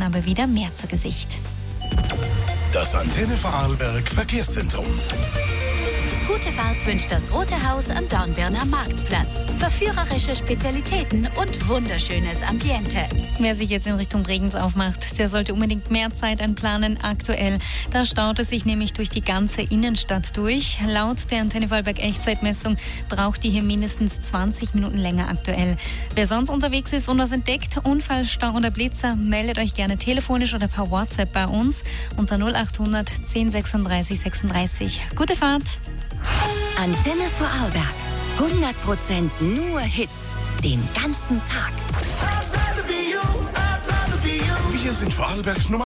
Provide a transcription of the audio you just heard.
aber wieder mehr zu Gesicht. Das Antenne Vorarlberg Verkehrszentrum. Gute Fahrt wünscht das Rote Haus am Dornbirner Marktplatz. Verführerische Spezialitäten und wunderschönes Ambiente. Wer sich jetzt in Richtung Bregenz aufmacht, der sollte unbedingt mehr Zeit einplanen. Aktuell, da staut es sich nämlich durch die ganze Innenstadt durch. Laut der Antenne Vorarlberg Echtzeitmessung braucht die hier mindestens 20 Minuten länger aktuell. Wer sonst unterwegs ist und was entdeckt, Unfall, Stau oder Blitzer, meldet euch gerne telefonisch oder per WhatsApp bei uns unter 0800 10 36 36. Gute Fahrt! Antenne Vorarlberg. 100% nur Hits. Den ganzen Tag. Wir sind Vorarlbergs Nummer